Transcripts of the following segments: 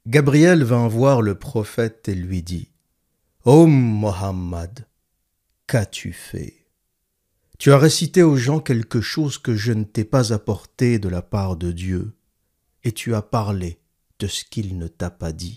Gabriel vint voir le prophète et lui dit « Ô Mohammed, qu'as-tu fait? Tu as récité aux gens quelque chose que je ne t'ai pas apporté de la part de Dieu, et tu as parlé de ce qu'il ne t'a pas dit. »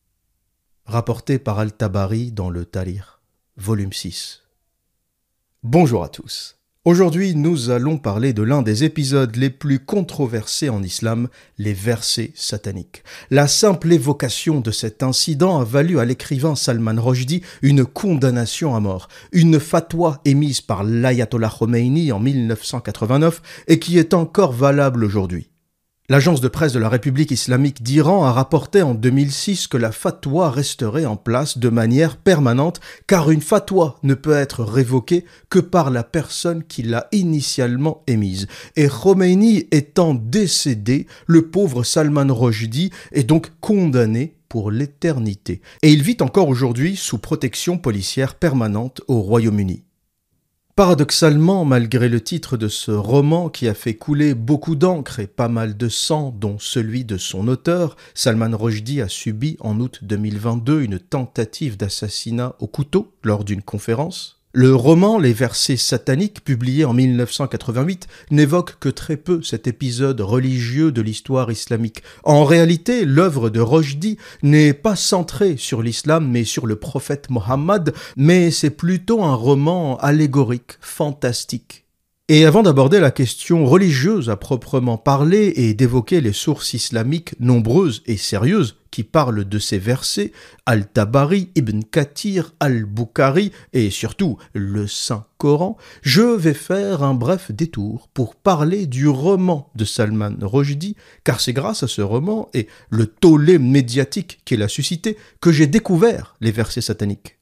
Rapporté par Al-Tabari dans le Tarikh, volume 6. Bonjour à tous. Aujourd'hui, nous allons parler de l'un des épisodes les plus controversés en islam, les versets sataniques. La simple évocation de cet incident a valu à l'écrivain Salman Rushdie une condamnation à mort, une fatwa émise par l'ayatollah Khomeini en 1989 et qui est encore valable aujourd'hui. L'agence de presse de la République islamique d'Iran a rapporté en 2006 que la fatwa resterait en place de manière permanente car une fatwa ne peut être révoquée que par la personne qui l'a initialement émise. Et Khomeini étant décédé, le pauvre Salman Rushdie est donc condamné pour l'éternité. Et il vit encore aujourd'hui sous protection policière permanente au Royaume-Uni. Paradoxalement, malgré le titre de ce roman qui a fait couler beaucoup d'encre et pas mal de sang, dont celui de son auteur, Salman Rushdie a subi en août 2022 une tentative d'assassinat au couteau lors d'une conférence. Le roman Les versets sataniques, publié en 1988, n'évoque que très peu cet épisode religieux de l'histoire islamique. En réalité, l'œuvre de Rushdie n'est pas centrée sur l'islam mais sur le prophète Mohammed, mais c'est plutôt un roman allégorique, fantastique. Et avant d'aborder la question religieuse à proprement parler et d'évoquer les sources islamiques nombreuses et sérieuses qui parlent de ces versets, Al-Tabari, Ibn Kathir, Al-Bukhari et surtout le Saint-Coran, je vais faire un bref détour pour parler du roman de Salman Rushdie, car c'est grâce à ce roman et le tollé médiatique qu'il a suscité que j'ai découvert les versets sataniques.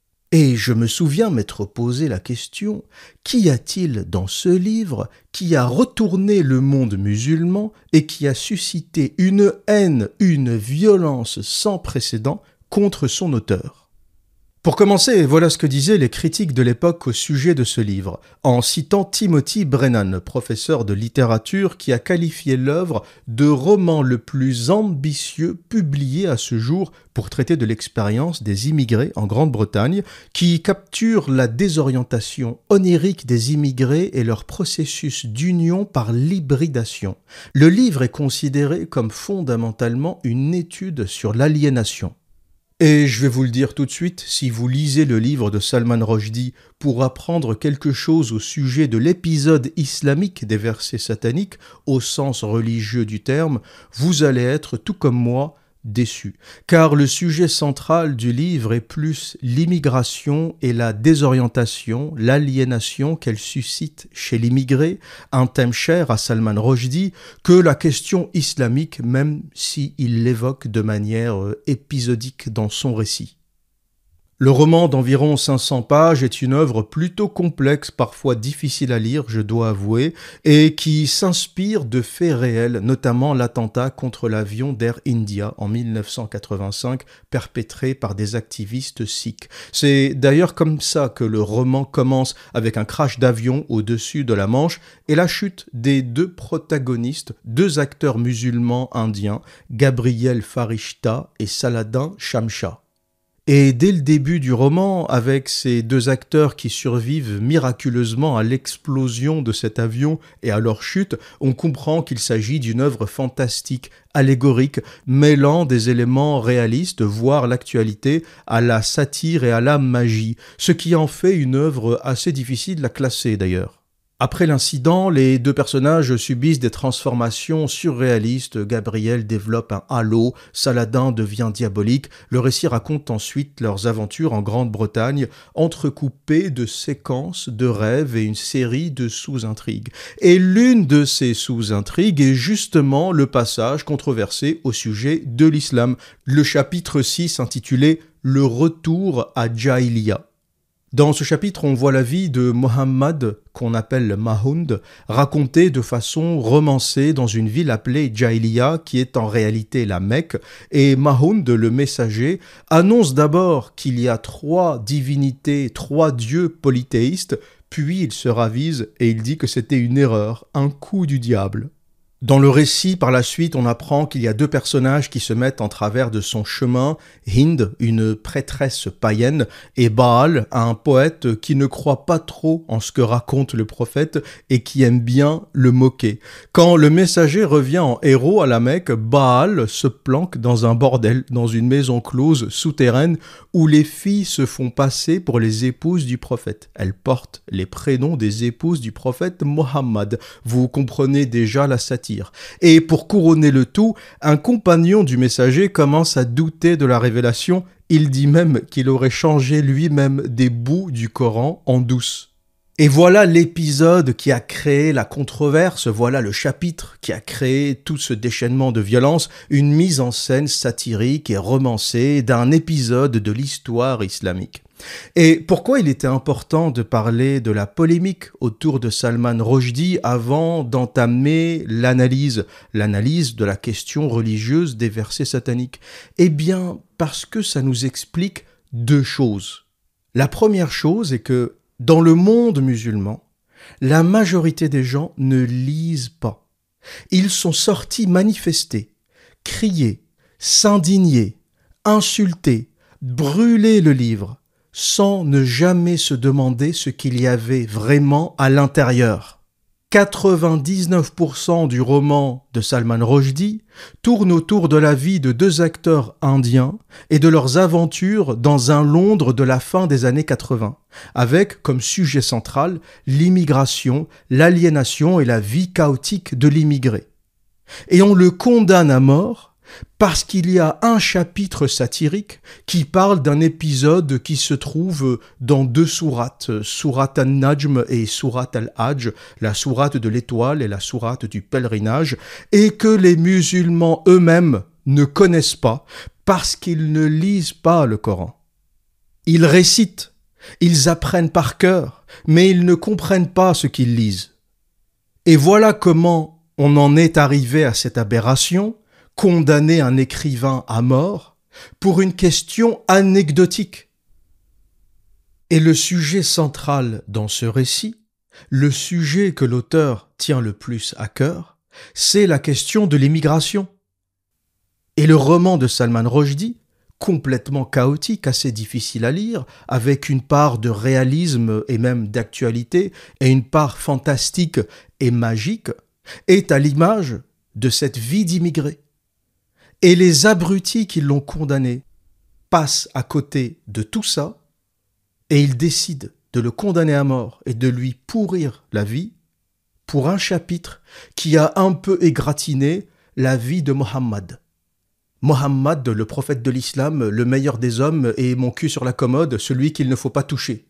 Et je me souviens m'être posé la question, qu'y a-t-il dans ce livre qui a retourné le monde musulman et qui a suscité une haine, une violence sans précédent contre son auteur ? Pour commencer, voilà ce que disaient les critiques de l'époque au sujet de ce livre, en citant Timothy Brennan, professeur de littérature qui a qualifié l'œuvre de roman le plus ambitieux publié à ce jour pour traiter de l'expérience des immigrés en Grande-Bretagne, qui capture la désorientation onirique des immigrés et leur processus d'union par l'hybridation. Le livre est considéré comme fondamentalement une étude sur l'aliénation. Et je vais vous le dire tout de suite, si vous lisez le livre de Salman Rushdie pour apprendre quelque chose au sujet de l'épisode islamique des versets sataniques, au sens religieux du terme, vous allez être, tout comme moi, déçu. Car le sujet central du livre est plus l'immigration et la désorientation, l'aliénation qu'elle suscite chez l'immigré, un thème cher à Salman Rushdie, que la question islamique, même s'il l'évoque de manière épisodique dans son récit. Le roman d'environ 500 pages est une œuvre plutôt complexe, parfois difficile à lire, je dois avouer, et qui s'inspire de faits réels, notamment l'attentat contre l'avion d'Air India en 1985, perpétré par des activistes sikhs. C'est d'ailleurs comme ça que le roman commence, avec un crash d'avion au-dessus de la Manche et la chute des deux protagonistes, deux acteurs musulmans indiens, Gabriel Farishta et Saladin Shamshah. Et dès le début du roman, avec ces deux acteurs qui survivent miraculeusement à l'explosion de cet avion et à leur chute, on comprend qu'il s'agit d'une œuvre fantastique, allégorique, mêlant des éléments réalistes, voire l'actualité, à la satire et à la magie, ce qui en fait une œuvre assez difficile à classer d'ailleurs. Après l'incident, les deux personnages subissent des transformations surréalistes. Gabriel développe un halo, Saladin devient diabolique. Le récit raconte ensuite leurs aventures en Grande-Bretagne, entrecoupées de séquences de rêves et une série de sous-intrigues. Et l'une de ces sous-intrigues est justement le passage controversé au sujet de l'islam, le chapitre 6 intitulé « Le retour à Jahiliya ». Dans ce chapitre, on voit la vie de Mohammed, qu'on appelle Mahound, racontée de façon romancée dans une ville appelée Jahiliya, qui est en réalité la Mecque, et Mahound, le messager, annonce d'abord qu'il y a 3 divinités, 3 dieux polythéistes, puis il se ravise et il dit que c'était une erreur, un coup du diable. Dans le récit, par la suite, on apprend qu'il y a deux personnages qui se mettent en travers de son chemin, Hind, une prêtresse païenne, et Baal, un poète qui ne croit pas trop en ce que raconte le prophète et qui aime bien le moquer. Quand le messager revient en héros à la Mecque, Baal se planque dans un bordel, dans une maison close souterraine où les filles se font passer pour les épouses du prophète. Elles portent les prénoms des épouses du prophète Mohammed. Vous comprenez déjà la satire. Et pour couronner le tout, un compagnon du messager commence à douter de la révélation. Il dit même qu'il aurait changé lui-même des bouts du Coran en douce. Et voilà l'épisode qui a créé la controverse, voilà le chapitre qui a créé tout ce déchaînement de violence, une mise en scène satirique et romancée d'un épisode de l'histoire islamique. Et pourquoi il était important de parler de la polémique autour de Salman Rushdie avant d'entamer l'analyse de la question religieuse des versets sataniques? Eh bien, parce que ça nous explique deux choses. La première chose est que dans le monde musulman, la majorité des gens ne lisent pas. Ils sont sortis manifester, crier, s'indigner, insulter, brûler le livre, sans ne jamais se demander ce qu'il y avait vraiment à l'intérieur. 99% du roman de Salman Rushdie tourne autour de la vie de deux acteurs indiens et de leurs aventures dans un Londres de la fin des années 80, avec comme sujet central l'immigration, l'aliénation et la vie chaotique de l'immigré. Et on le condamne à mort parce qu'il y a un chapitre satirique qui parle d'un épisode qui se trouve dans deux sourates, sourate An-Najm et sourate Al-Hajj, la sourate de l'étoile et la sourate du pèlerinage, et que les musulmans eux-mêmes ne connaissent pas parce qu'ils ne lisent pas le Coran. Ils récitent, ils apprennent par cœur, mais ils ne comprennent pas ce qu'ils lisent. Et voilà comment on en est arrivé à cette aberration, condamner un écrivain à mort pour une question anecdotique. Et le sujet central dans ce récit, le sujet que l'auteur tient le plus à cœur, c'est la question de l'immigration. Et le roman de Salman Rushdie, complètement chaotique, assez difficile à lire, avec une part de réalisme et même d'actualité, et une part fantastique et magique, est à l'image de cette vie d'immigré. Et les abrutis qui l'ont condamné passent à côté de tout ça et ils décident de le condamner à mort et de lui pourrir la vie pour un chapitre qui a un peu égratigné la vie de Mohammed. Mohammed, le prophète de l'islam, le meilleur des hommes et mon cul sur la commode, celui qu'il ne faut pas toucher.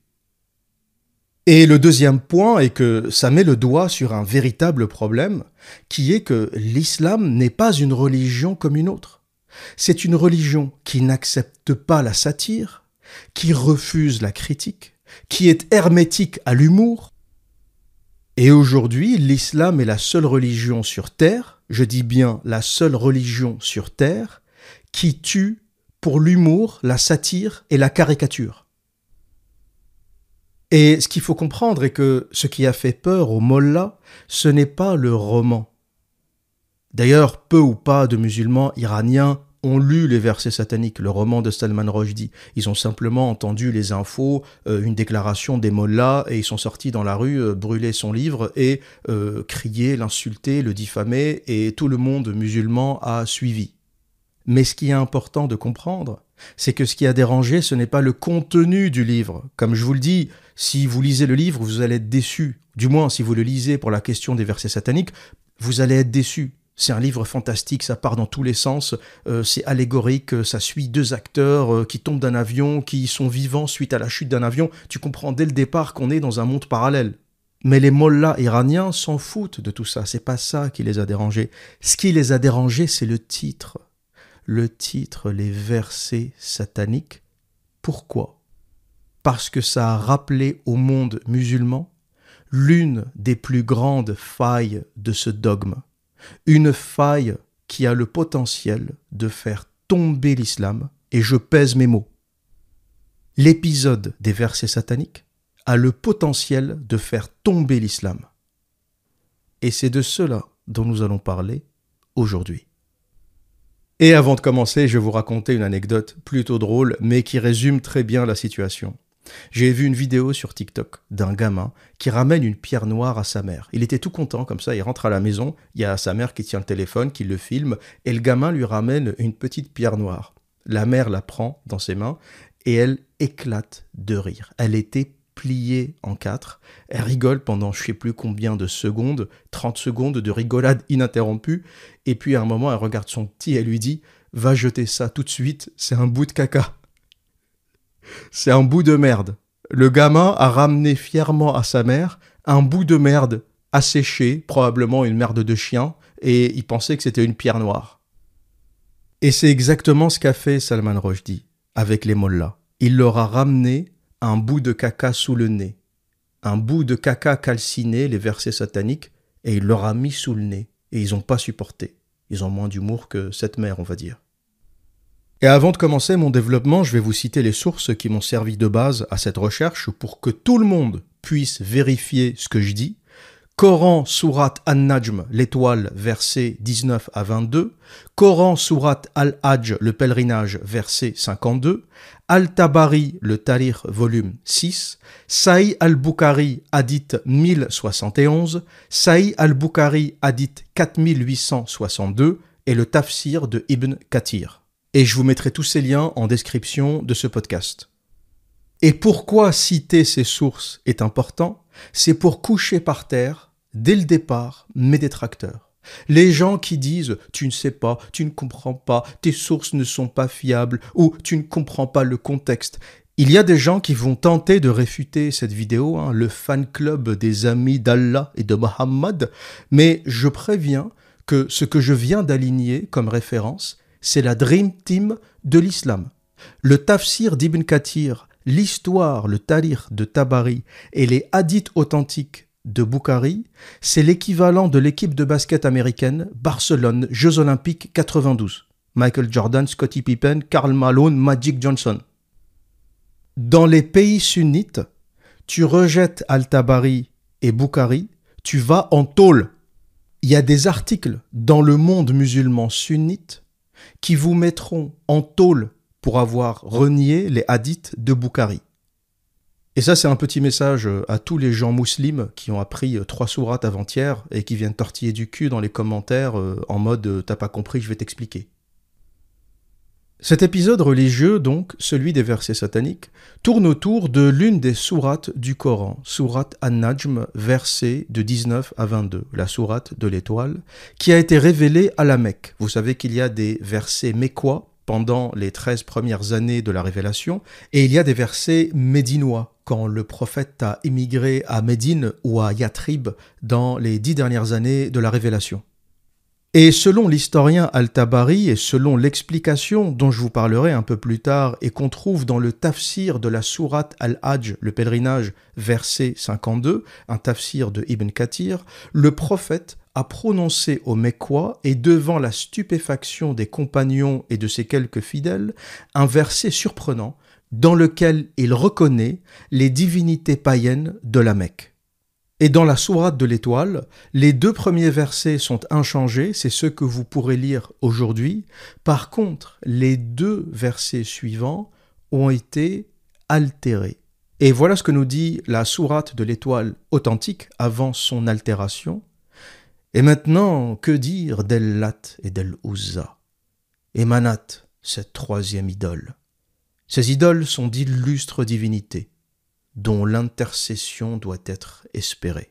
Et le deuxième point est que ça met le doigt sur un véritable problème, qui est que l'islam n'est pas une religion comme une autre. C'est une religion qui n'accepte pas la satire, qui refuse la critique, qui est hermétique à l'humour. Et aujourd'hui, l'islam est la seule religion sur terre, je dis bien la seule religion sur terre, qui tue pour l'humour, la satire et la caricature. Et ce qu'il faut comprendre est que ce qui a fait peur aux mollahs, ce n'est pas le roman. D'ailleurs, peu ou pas de musulmans iraniens ont lu les versets sataniques, le roman de Salman Rushdie. Ils ont simplement entendu les infos, une déclaration des mollahs, et ils sont sortis dans la rue, brûler son livre et crier, l'insulter, le diffamer, et tout le monde musulman a suivi. Mais ce qui est important de comprendre, c'est que ce qui a dérangé, ce n'est pas le contenu du livre. Comme je vous le dis, si vous lisez le livre, vous allez être déçu. Du moins, si vous le lisez pour la question des versets sataniques, vous allez être déçu. C'est un livre fantastique, ça part dans tous les sens, c'est allégorique, ça suit deux acteurs qui tombent d'un avion, qui sont vivants suite à la chute d'un avion. Tu comprends dès le départ qu'on est dans un monde parallèle. Mais les mollahs iraniens s'en foutent de tout ça, c'est pas ça qui les a dérangés. Ce qui les a dérangés, c'est le titre. Le titre, les versets sataniques. Pourquoi ? Parce que ça a rappelé au monde musulman l'une des plus grandes failles de ce dogme. Une faille qui a le potentiel de faire tomber l'islam, et je pèse mes mots. L'épisode des versets sataniques a le potentiel de faire tomber l'islam. Et c'est de cela dont nous allons parler aujourd'hui. Et avant de commencer, je vais vous raconter une anecdote plutôt drôle, mais qui résume très bien la situation. J'ai vu une vidéo sur TikTok d'un gamin qui ramène une pierre noire à sa mère. Il était tout content comme ça, il rentre à la maison, il y a sa mère qui tient le téléphone, qui le filme, et le gamin lui ramène une petite pierre noire. La mère la prend dans ses mains et elle éclate de rire. Elle était pliée en quatre, elle rigole pendant je sais plus combien de secondes, 30 secondes de rigolade ininterrompue, et puis à un moment elle regarde son petit et elle lui dit « Va jeter ça tout de suite, c'est un bout de caca ». C'est un bout de merde. Le gamin a ramené fièrement à sa mère un bout de merde asséché, probablement une merde de chien, et il pensait que c'était une pierre noire. Et c'est exactement ce qu'a fait Salman Rushdie avec les mollahs. Il leur a ramené un bout de caca sous le nez, un bout de caca calciné, les versets sataniques, et il leur a mis sous le nez. Et ils n'ont pas supporté. Ils ont moins d'humour que cette mère, on va dire. Et avant de commencer mon développement, je vais vous citer les sources qui m'ont servi de base à cette recherche pour que tout le monde puisse vérifier ce que je dis. Coran, Sourate An-Najm, l'étoile, versets 19 à 22. Coran, Sourate Al-Hajj, le pèlerinage, verset 52. Al-Tabari, le Tarikh, volume 6. Sahih al-Bukhari, hadith 1071. Sahih al-Bukhari, hadith 4862. Et le Tafsir de Ibn Kathir. Et je vous mettrai tous ces liens en description de ce podcast. Et pourquoi citer ces sources est important ? C'est pour coucher par terre, dès le départ, mes détracteurs. Les gens qui disent « tu ne sais pas, tu ne comprends pas, tes sources ne sont pas fiables » ou « tu ne comprends pas le contexte ». Il y a des gens qui vont tenter de réfuter cette vidéo, le fan club des amis d'Allah et de Mohammed, mais je préviens que ce que je viens d'aligner comme référence, c'est la Dream Team de l'islam. Le Tafsir d'Ibn Kathir, l'histoire, le Tarikh de Tabari et les hadiths authentiques de Bukhari, c'est l'équivalent de l'équipe de basket américaine Barcelone, Jeux Olympiques 92. Michael Jordan, Scottie Pippen, Karl Malone, Magic Johnson. Dans les pays sunnites, tu rejettes Al-Tabari et Bukhari, tu vas en tôle. Il y a des articles dans le monde musulman sunnite qui vous mettront en tôle pour avoir renié les hadiths de Bukhari. Et ça, c'est un petit message à tous les gens musulmans qui ont appris 3 sourates avant-hier et qui viennent tortiller du cul dans les commentaires en mode « t'as pas compris, je vais t'expliquer ». Cet épisode religieux, donc, celui des versets sataniques, tourne autour de l'une des sourates du Coran, sourate An-Najm, versets de 19 à 22, la sourate de l'étoile, qui a été révélée à la Mecque. Vous savez qu'il y a des versets mécois pendant les 13 premières années de la révélation, et il y a des versets médinois, quand le prophète a immigré à Médine ou à Yathrib dans les 10 dernières années de la révélation. Et selon l'historien Al-Tabari et selon l'explication dont je vous parlerai un peu plus tard et qu'on trouve dans le tafsir de la sourate Al-Hajj, le pèlerinage, verset 52, un tafsir de Ibn Kathir, le prophète a prononcé aux Mécois et devant la stupéfaction des compagnons et de ses quelques fidèles, un verset surprenant dans lequel il reconnaît les divinités païennes de la Mecque. Et dans la sourate de l'étoile, les 2 premiers versets sont inchangés, c'est ceux que vous pourrez lire aujourd'hui. Par contre, les 2 versets suivants ont été altérés. Et voilà ce que nous dit la sourate de l'étoile authentique avant son altération. Et maintenant, que dire d'El-Lat et d'El-Uzza et Manat, cette 3e idole. Ces idoles sont d'illustres divinités, dont l'intercession doit être espérée.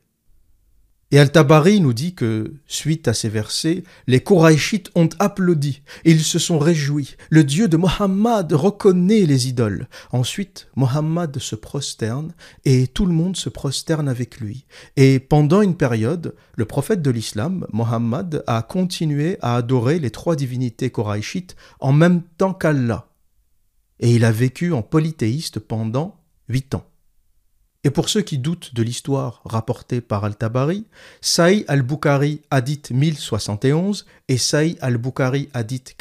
Et Al-Tabari nous dit que, suite à ces versets, les Koraïchites ont applaudi, et ils se sont réjouis. Le Dieu de Mohammed reconnaît les idoles. Ensuite, Mohammed se prosterne, et tout le monde se prosterne avec lui. Et pendant une période, le prophète de l'islam, Mohammed, a continué à adorer les 3 divinités koraïchites en même temps qu'Allah. Et il a vécu en polythéiste pendant 8 ans. Et pour ceux qui doutent de l'histoire rapportée par Al-Tabari, Sahih al-Bukhari hadith 1071 et Sahih al-Bukhari hadith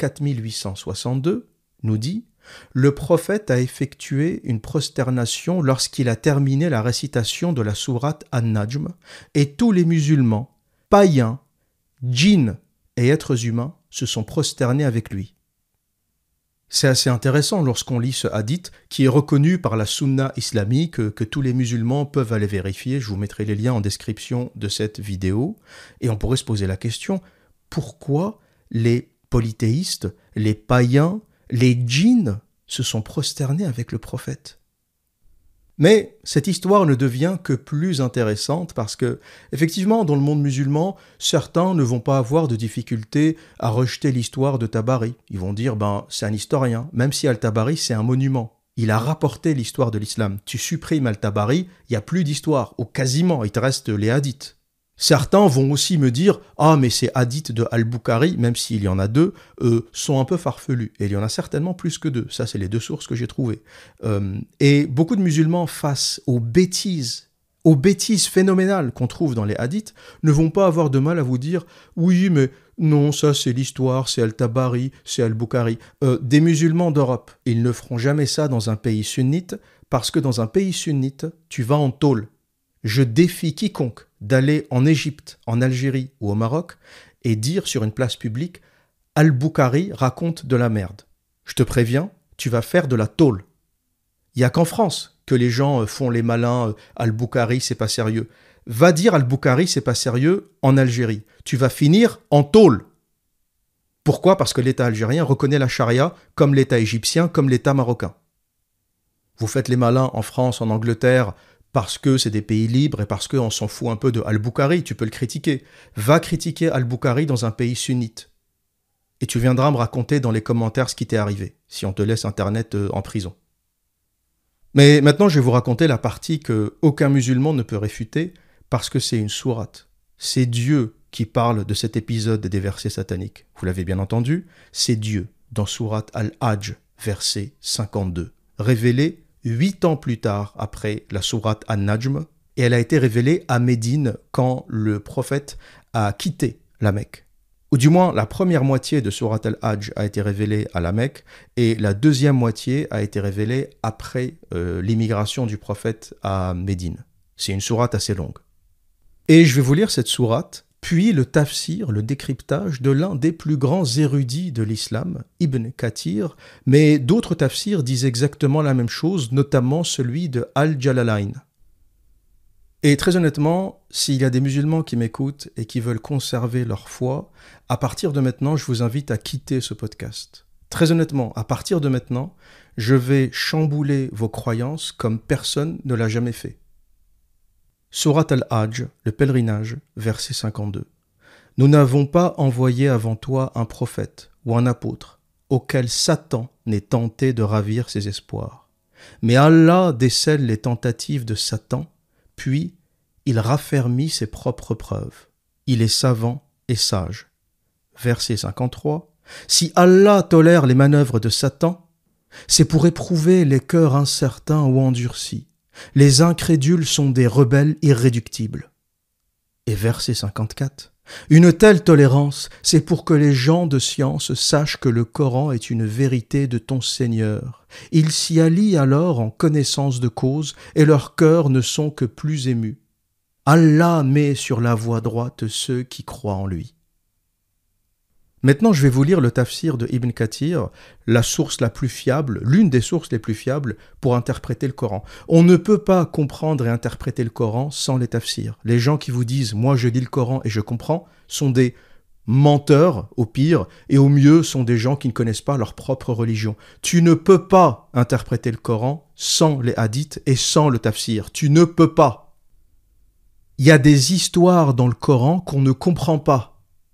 4862 nous dit « Le prophète a effectué une prosternation lorsqu'il a terminé la récitation de la sourate An-Najm et tous les musulmans, païens, djinns et êtres humains se sont prosternés avec lui. C'est assez intéressant lorsqu'on lit ce hadith qui est reconnu par la sunna islamique que tous les musulmans peuvent aller vérifier. Je vous mettrai les liens en description de cette vidéo. Et on pourrait se poser la question, pourquoi les polythéistes, les païens, les djinns se sont prosternés avec le prophète? Mais cette histoire ne devient que plus intéressante parce que, effectivement, dans le monde musulman, certains ne vont pas avoir de difficulté à rejeter l'histoire de Tabari. Ils vont dire, c'est un historien, même si Al-Tabari, c'est un monument. Il a rapporté l'histoire de l'islam. Tu supprimes Al-Tabari, il n'y a plus d'histoire, ou quasiment, il te reste les hadiths. Certains vont aussi me dire « Ah, mais ces hadiths de Al-Bukhari, même s'il y en a deux, sont un peu farfelus. » Et il y en a certainement plus que deux. Ça, c'est les deux sources que j'ai trouvées. Et beaucoup de musulmans, face aux bêtises phénoménales qu'on trouve dans les hadiths, ne vont pas avoir de mal à vous dire « Oui, mais non, ça c'est l'histoire, c'est Al-Tabari, c'est Al-Bukhari. » Des musulmans d'Europe, ils ne feront jamais ça dans un pays sunnite, parce que dans un pays sunnite, tu vas en tôle. Je défie quiconque d'aller en Égypte, en Algérie ou au Maroc et dire sur une place publique « Al-Bukhari raconte de la merde ». Je te préviens, tu vas faire de la tôle. Il n'y a qu'en France que les gens font les malins « Al-Bukhari, c'est pas sérieux ». Va dire « Al-Bukhari, c'est pas sérieux » en Algérie. Tu vas finir en tôle. Pourquoi ? Parce que l'État algérien reconnaît la charia comme l'État égyptien, comme l'État marocain. Vous faites les malins en France, en Angleterre, parce que c'est des pays libres et parce qu'on s'en fout un peu de Al-Bukhari, tu peux le critiquer. Va critiquer Al-Bukhari dans un pays sunnite. Et tu viendras me raconter dans les commentaires ce qui t'est arrivé, si on te laisse Internet en prison. Mais maintenant, je vais vous raconter la partie que aucun musulman ne peut réfuter, parce que c'est une sourate. C'est Dieu qui parle de cet épisode des versets sataniques. Vous l'avez bien entendu, c'est Dieu, dans sourate Al-Hajj, verset 52, révélé 8 ans plus tard après la sourate An-Najm, et elle a été révélée à Médine quand le prophète a quitté la Mecque. Ou du moins, la première moitié de sourate Al-Hajj a été révélée à la Mecque, et la deuxième moitié a été révélée après l'immigration du prophète à Médine. C'est une sourate assez longue. Et je vais vous lire cette sourate, puis le tafsir, le décryptage de l'un des plus grands érudits de l'islam, Ibn Kathir, mais d'autres tafsirs disent exactement la même chose, notamment celui de Al-Jalalayn. Et très honnêtement, s'il y a des musulmans qui m'écoutent et qui veulent conserver leur foi, à partir de maintenant, je vous invite à quitter ce podcast. Très honnêtement, à partir de maintenant, je vais chambouler vos croyances comme personne ne l'a jamais fait. Sourate Al-Hajj, le pèlerinage, verset 52. Nous n'avons pas envoyé avant toi un prophète ou un apôtre auquel Satan n'ait tenté de ravir ses espoirs. Mais Allah décèle les tentatives de Satan, puis il raffermit ses propres preuves. Il est savant et sage. Verset 53. Si Allah tolère les manœuvres de Satan, c'est pour éprouver les cœurs incertains ou endurcis. Les incrédules sont des rebelles irréductibles. Et verset 54. Une telle tolérance, c'est pour que les gens de science sachent que le Coran est une vérité de ton Seigneur. Ils s'y allient alors en connaissance de cause et leurs cœurs ne sont que plus émus. Allah met sur la voie droite ceux qui croient en lui. Maintenant, je vais vous lire le tafsir de Ibn Kathir, la source la plus fiable, l'une des sources les plus fiables pour interpréter le Coran. On ne peut pas comprendre et interpréter le Coran sans les tafsirs. Les gens qui vous disent « moi je lis le Coran et je comprends » sont des menteurs au pire et au mieux sont des gens qui ne connaissent pas leur propre religion. Tu ne peux pas interpréter le Coran sans les hadiths et sans le tafsir. Tu ne peux pas. Il y a des histoires dans le Coran qu'on ne comprend pas.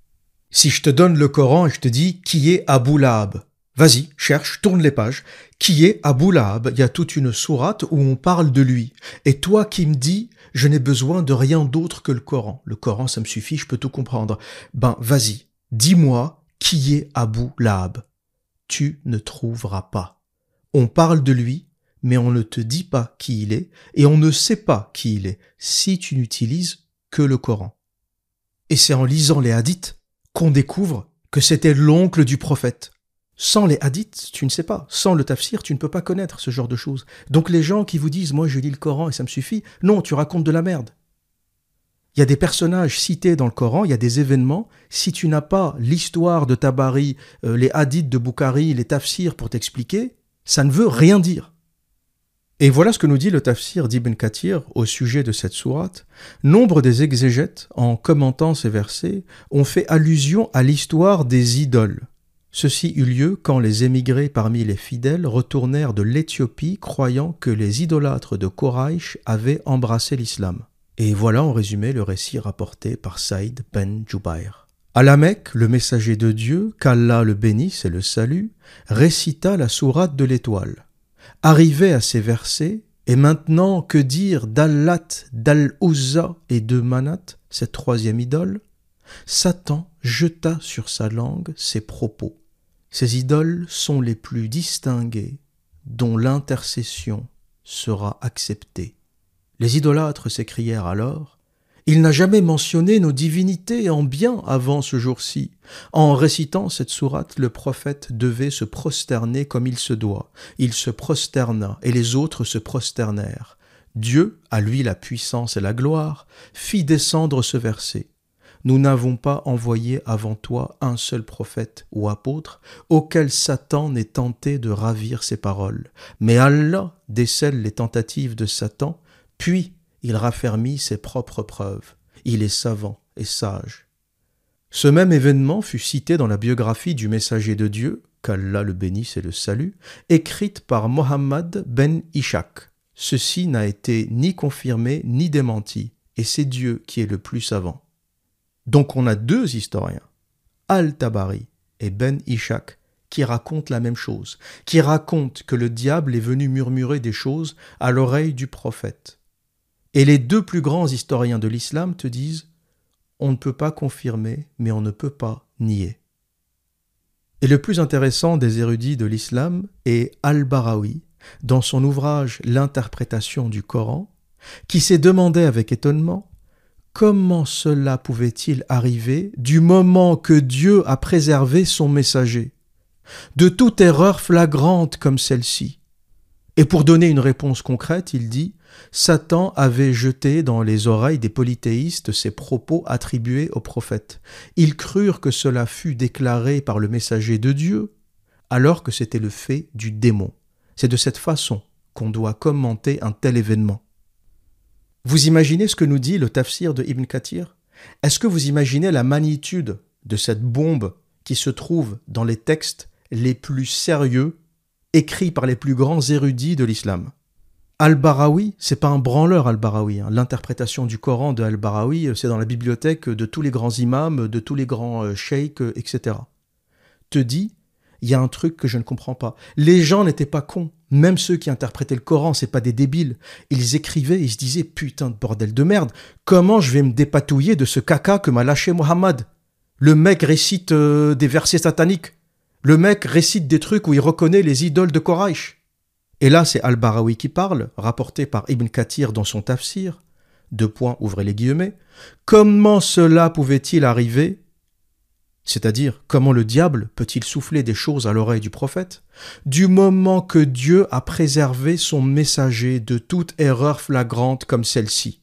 Si je te donne le Coran et je te dis « Qui est Abu Lahab ?» Vas-y, cherche, tourne les pages. Qui est Abu Lahab ? Il y a toute une sourate où on parle de lui. Et toi qui me dis « Je n'ai besoin de rien d'autre que le Coran. Le Coran, ça me suffit, je peux tout comprendre. » Vas-y, dis-moi qui est Abu Lahab. Tu ne trouveras pas. On parle de lui, mais on ne te dit pas qui il est et on ne sait pas qui il est si tu n'utilises que le Coran. Et c'est en lisant les hadiths qu'on découvre que c'était l'oncle du prophète. Sans les hadiths, tu ne sais pas. Sans le tafsir, tu ne peux pas connaître ce genre de choses. Donc les gens qui vous disent « moi je lis le Coran et ça me suffit », non, tu racontes de la merde. Il y a des personnages cités dans le Coran, il y a des événements. Si tu n'as pas l'histoire de Tabari, les hadiths de Bukhari, les tafsirs pour t'expliquer, ça ne veut rien dire. Et voilà ce que nous dit le tafsir d'Ibn Kathir au sujet de cette sourate. Nombre des exégètes, en commentant ces versets, ont fait allusion à l'histoire des idoles. Ceci eut lieu quand les émigrés parmi les fidèles retournèrent de l'Éthiopie croyant que les idolâtres de Quraïsh avaient embrassé l'islam. Et voilà en résumé le récit rapporté par Saïd ben Jubayr. À la Mecque, le messager de Dieu, qu'Allah le bénisse et le salue, récita la sourate de l'étoile. Arrivé à ces versets, et maintenant que dire d'Allat, d'Al-Uzza et de Manat, cette troisième idole, Satan jeta sur sa langue ces propos. Ces idoles sont les plus distinguées, dont l'intercession sera acceptée. Les idolâtres s'écrièrent alors « Il n'a jamais mentionné nos divinités en bien avant ce jour-ci. » En récitant cette sourate, le prophète devait se prosterner comme il se doit. Il se prosterna et les autres se prosternèrent. Dieu, à lui la puissance et la gloire, fit descendre ce verset. Nous n'avons pas envoyé avant toi un seul prophète ou apôtre auquel Satan n'ait tenté de ravir ses paroles. Mais Allah décèle les tentatives de Satan, puis il raffermit ses propres preuves. Il est savant et sage. Ce même événement fut cité dans la biographie du messager de Dieu, qu'Allah le bénisse et le salue, écrite par Mohammed ben Ishaq. Ceci n'a été ni confirmé ni démenti, et c'est Dieu qui est le plus savant. Donc on a deux historiens, Al-Tabari et Ben Ishaq, qui racontent la même chose, qui racontent que le diable est venu murmurer des choses à l'oreille du prophète. Et les deux plus grands historiens de l'islam te disent « on ne peut pas confirmer, mais on ne peut pas nier ». Et le plus intéressant des érudits de l'islam est Al-Barawi, dans son ouvrage « L'interprétation du Coran », qui s'est demandé avec étonnement comment cela pouvait-il arriver du moment que Dieu a préservé son messager de toute erreur flagrante comme celle-ci. Et pour donner une réponse concrète, il dit « Satan avait jeté dans les oreilles des polythéistes ses propos attribués au prophète. Ils crurent que cela fut déclaré par le messager de Dieu, alors que c'était le fait du démon. C'est de cette façon qu'on doit commenter un tel événement. » Vous imaginez ce que nous dit le tafsir de Ibn Kathir? Est-ce que vous imaginez la magnitude de cette bombe qui se trouve dans les textes les plus sérieux écrits par les plus grands érudits de l'islam? Al-Barawi, c'est pas un branleur Al-Barawi. L'interprétation du Coran de Al-Barawi, c'est dans la bibliothèque de tous les grands imams, de tous les grands cheikh, etc. Te dit, il y a un truc que je ne comprends pas. Les gens n'étaient pas cons. Même ceux qui interprétaient le Coran, c'est pas des débiles. Ils écrivaient, ils se disaient, putain de bordel de merde, comment je vais me dépatouiller de ce caca que m'a lâché Mohammed? Le mec récite des versets sataniques. Le mec récite des trucs où il reconnaît les idoles de Quraïsh. Et là, c'est Al-Barawi qui parle, rapporté par Ibn Kathir dans son tafsir. Ouvrez les guillemets. Comment cela pouvait-il arriver? C'est-à-dire, comment le diable peut-il souffler des choses à l'oreille du prophète, du moment que Dieu a préservé son messager de toute erreur flagrante comme celle-ci?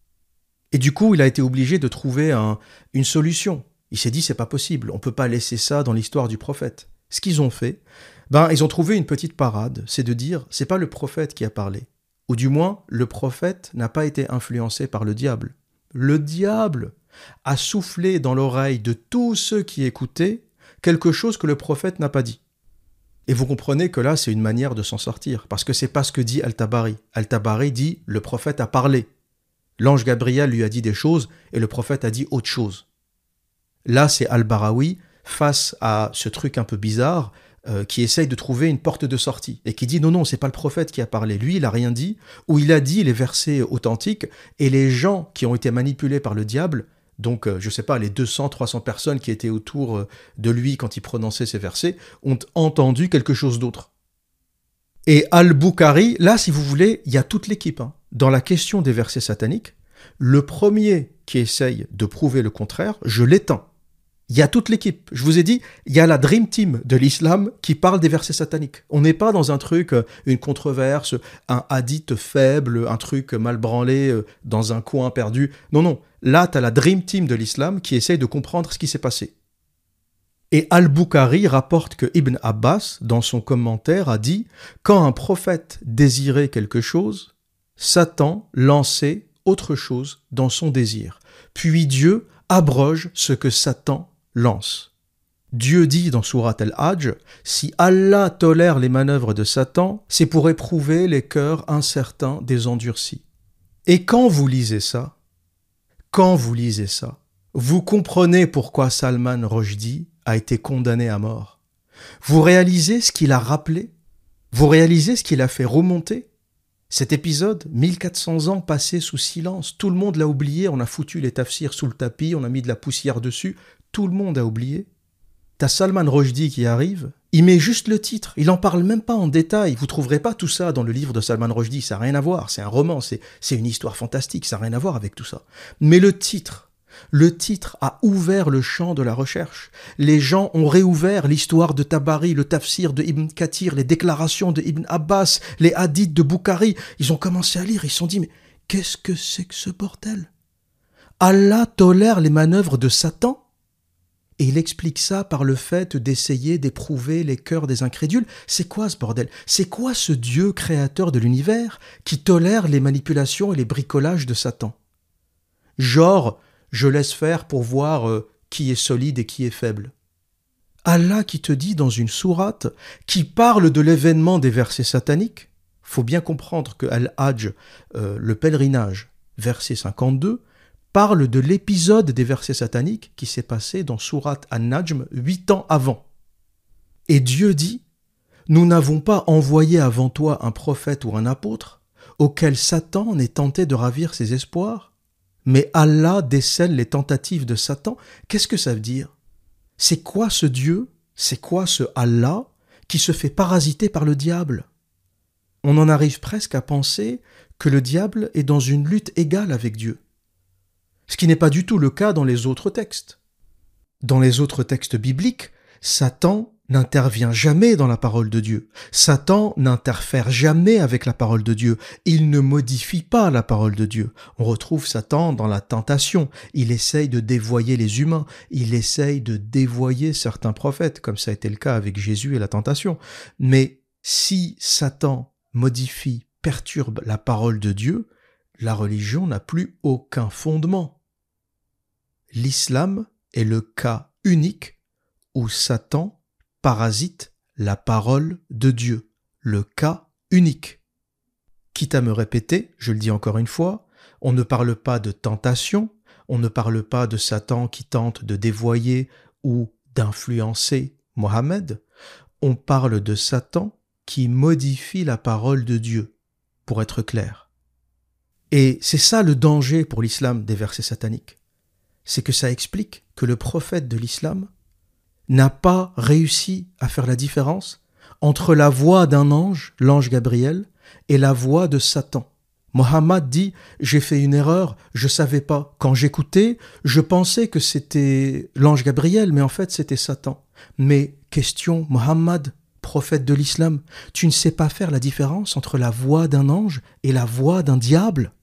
Et du coup, il a été obligé de trouver une solution. Il s'est dit, c'est pas possible, on peut pas laisser ça dans l'histoire du prophète. Ce qu'ils ont fait, ils ont trouvé une petite parade, c'est de dire, c'est pas le prophète qui a parlé. Ou du moins, le prophète n'a pas été influencé par le diable. Le diable a soufflé dans l'oreille de tous ceux qui écoutaient quelque chose que le prophète n'a pas dit. Et vous comprenez que là, c'est une manière de s'en sortir, parce que c'est pas ce que dit Al-Tabari. Al-Tabari dit « le prophète a parlé ». L'ange Gabriel lui a dit des choses, et le prophète a dit autre chose. Là, c'est Al-Barawi, face à ce truc un peu bizarre, qui essaye de trouver une porte de sortie, et qui dit non, c'est pas le prophète qui a parlé, lui, il a rien dit, ou il a dit les versets authentiques, et les gens qui ont été manipulés par le diable, donc, je sais pas, les 200, 300 personnes qui étaient autour de lui quand il prononçait ces versets, ont entendu quelque chose d'autre. Et Al-Bukhari, là, si vous voulez, il y a toute l'équipe. Dans la question des versets sataniques, le premier qui essaye de prouver le contraire, je l'éteins. Il y a toute l'équipe. Je vous ai dit, il y a la Dream Team de l'islam qui parle des versets sataniques. On n'est pas dans un truc, une controverse, un hadith faible, un truc mal branlé dans un coin perdu. Non, non. Là, tu as la Dream Team de l'islam qui essaye de comprendre ce qui s'est passé. Et Al-Bukhari rapporte que Ibn Abbas, dans son commentaire, a dit « Quand un prophète désirait quelque chose, Satan lançait autre chose dans son désir. Puis Dieu abroge ce que Satan lance. » Dieu dit dans sourate Al-Hajj, si Allah tolère les manœuvres de Satan, c'est pour éprouver les cœurs incertains des endurcis. Et quand vous lisez ça, vous comprenez pourquoi Salman Rushdie a été condamné à mort. Vous réalisez ce qu'il a rappelé? Vous réalisez ce qu'il a fait remonter? Cet épisode, 1400 ans passés sous silence, tout le monde l'a oublié, on a foutu les tafsirs sous le tapis, on a mis de la poussière dessus, tout le monde a oublié. T'as Salman Rushdie qui arrive, il met juste le titre, il n'en parle même pas en détail, vous trouverez pas tout ça dans le livre de Salman Rushdie, ça n'a rien à voir, c'est un roman, c'est une histoire fantastique, ça n'a rien à voir avec tout ça. Mais le titre a ouvert le champ de la recherche. Les gens ont réouvert l'histoire de Tabari, le tafsir de Ibn Kathir, les déclarations de Ibn Abbas, les hadiths de Bukhari. Ils ont commencé à lire, ils se sont dit, mais qu'est-ce que c'est que ce bordel? Allah tolère les manœuvres de Satan? Et il explique ça par le fait d'essayer d'éprouver les cœurs des incrédules. C'est quoi ce bordel? C'est quoi ce Dieu créateur de l'univers qui tolère les manipulations et les bricolages de Satan? Genre, je laisse faire pour voir qui est solide et qui est faible. Allah qui te dit dans une sourate, qui parle de l'événement des versets sataniques, faut bien comprendre que Al-Hajj, le pèlerinage, verset 52, parle de l'épisode des versets sataniques qui s'est passé dans sourate An-Najm 8 ans avant. Et Dieu dit, nous n'avons pas envoyé avant toi un prophète ou un apôtre auquel Satan n'ait tenté de ravir ses espoirs. Mais Allah décèle les tentatives de Satan. Qu'est-ce que ça veut dire? C'est quoi ce Dieu? C'est quoi ce Allah qui se fait parasiter par le diable? On en arrive presque à penser que le diable est dans une lutte égale avec Dieu. Ce qui n'est pas du tout le cas dans les autres textes. Dans les autres textes bibliques, Satan n'intervient jamais dans la parole de Dieu. Satan n'interfère jamais avec la parole de Dieu. Il ne modifie pas la parole de Dieu. On retrouve Satan dans la tentation. Il essaye de dévoyer les humains. Il essaye de dévoyer certains prophètes, comme ça a été le cas avec Jésus et la tentation. Mais si Satan modifie, perturbe la parole de Dieu, la religion n'a plus aucun fondement. L'islam est le cas unique où Satan parasite la parole de Dieu, le cas unique. Quitte à me répéter, je le dis encore une fois, on ne parle pas de tentation, on ne parle pas de Satan qui tente de dévoyer ou d'influencer Mohammed, on parle de Satan qui modifie la parole de Dieu, pour être clair. Et c'est ça le danger pour l'islam des versets sataniques. C'est que ça explique que le prophète de l'islam n'a pas réussi à faire la différence entre la voix d'un ange, l'ange Gabriel, et la voix de Satan. Mohammed dit « J'ai fait une erreur, je savais pas. Quand j'écoutais, je pensais que c'était l'ange Gabriel, mais en fait c'était Satan. » Mais question, Mohammed, prophète de l'islam, tu ne sais pas faire la différence entre la voix d'un ange et la voix d'un diable?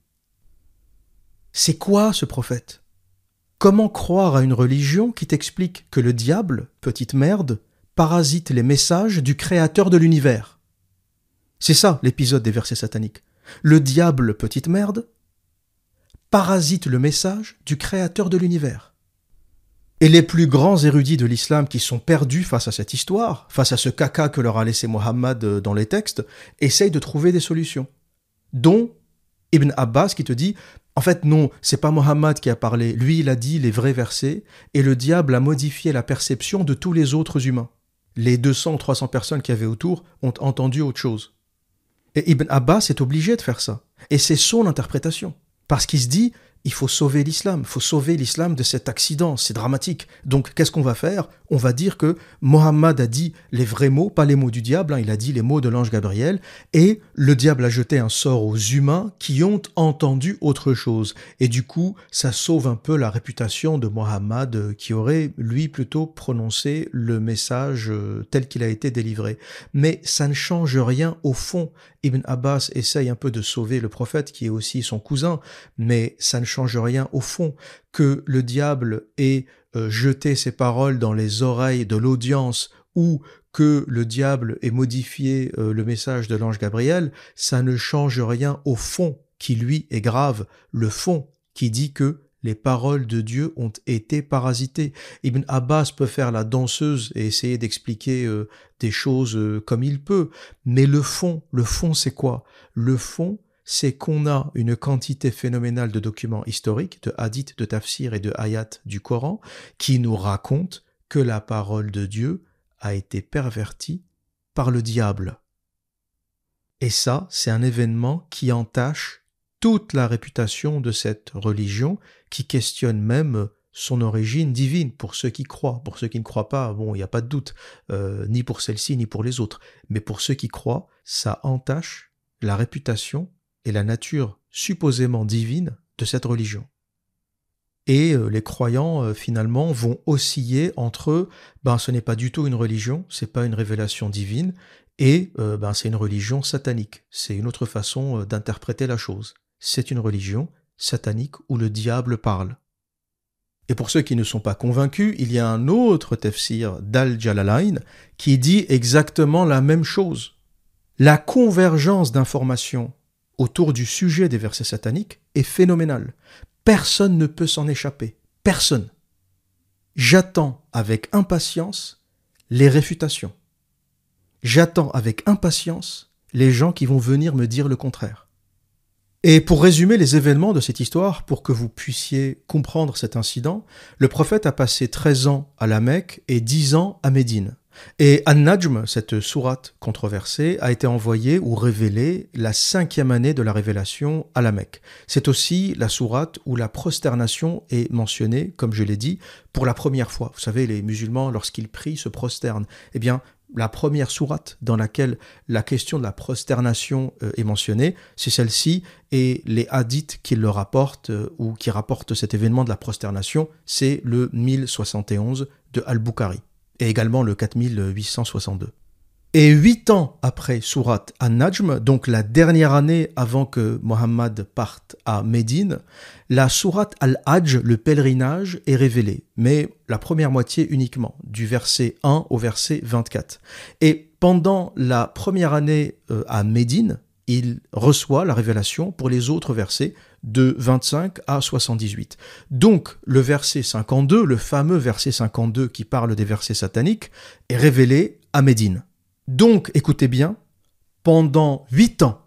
C'est quoi ce prophète? Comment croire à une religion qui t'explique que le diable, petite merde, parasite les messages du créateur de l'univers? C'est ça l'épisode des versets sataniques. Le diable, petite merde, parasite le message du créateur de l'univers. Et les plus grands érudits de l'islam qui sont perdus face à cette histoire, face à ce caca que leur a laissé Mohammed dans les textes, essayent de trouver des solutions. Dont Ibn Abbas qui te dit « En fait, non, c'est pas Mohammed qui a parlé. Lui, il a dit les vrais versets et le diable a modifié la perception de tous les autres humains. Les 200 ou 300 personnes qui avaient autour ont entendu autre chose. » Et Ibn Abbas est obligé de faire ça. Et c'est son interprétation. Parce qu'il se dit il faut sauver l'islam, il faut sauver l'islam de cet accident, c'est dramatique. Donc qu'est-ce qu'on va faire? On va dire que Mohammed a dit les vrais mots, pas les mots du diable, il a dit les mots de l'ange Gabriel, et le diable a jeté un sort aux humains qui ont entendu autre chose. Et du coup, ça sauve un peu la réputation de Mohammed qui aurait, lui, plutôt prononcé le message tel qu'il a été délivré. Mais ça ne change rien au fond. Ibn Abbas essaye un peu de sauver le prophète, qui est aussi son cousin, mais ça ne change rien au fond. Que le diable ait jeté ses paroles dans les oreilles de l'audience ou que le diable ait modifié le message de l'ange Gabriel, ça ne change rien au fond, qui lui est grave. Le fond qui dit que les paroles de Dieu ont été parasitées. Ibn Abbas peut faire la danseuse et essayer d'expliquer des choses comme il peut, mais le fond c'est quoi? Le fond, c'est qu'on a une quantité phénoménale de documents historiques, de hadiths, de tafsirs et de ayats du Coran, qui nous racontent que la parole de Dieu a été pervertie par le diable. Et ça, c'est un événement qui entache toute la réputation de cette religion, qui questionne même son origine divine pour ceux qui croient. Pour ceux qui ne croient pas, bon, il n'y a pas de doute, ni pour celle-ci, ni pour les autres. Mais pour ceux qui croient, ça entache la réputation et la nature supposément divine de cette religion. Et les croyants, finalement, vont osciller entre ce n'est pas du tout une religion, c'est pas une révélation divine, et c'est une religion satanique. C'est une autre façon d'interpréter la chose. C'est une religion satanique où le diable parle. Et pour ceux qui ne sont pas convaincus, il y a un autre tafsir d'Al-Jalalayn qui dit exactement la même chose. La convergence d'informations autour du sujet des versets sataniques est phénoménale. Personne ne peut s'en échapper. Personne. J'attends avec impatience les réfutations. J'attends avec impatience les gens qui vont venir me dire le contraire. Et pour résumer les événements de cette histoire, pour que vous puissiez comprendre cet incident, le prophète a passé 13 ans à la Mecque et 10 ans à Médine. Et An-Najm, cette sourate controversée, a été envoyée ou révélée la 5e année de la révélation à la Mecque. C'est aussi la sourate où la prosternation est mentionnée, comme je l'ai dit, pour la première fois. Vous savez, les musulmans, lorsqu'ils prient, se prosternent. Eh bien, la première sourate dans laquelle la question de la prosternation est mentionnée, c'est celle-ci, et les hadiths qui le rapportent ou qui rapportent cet événement de la prosternation, c'est le 1071 de Al-Bukhari et également le 4862. Et 8 ans après sourate An-Najm, donc la dernière année avant que Mohammed parte à Médine, la sourate Al-Hajj, le pèlerinage, est révélée, mais la première moitié uniquement, du verset 1 au verset 24. Et pendant la première année à Médine, il reçoit la révélation pour les autres versets de 25 à 78. Donc le verset 52, le fameux verset 52 qui parle des versets sataniques, est révélé à Médine. Donc, écoutez bien, pendant 8 ans,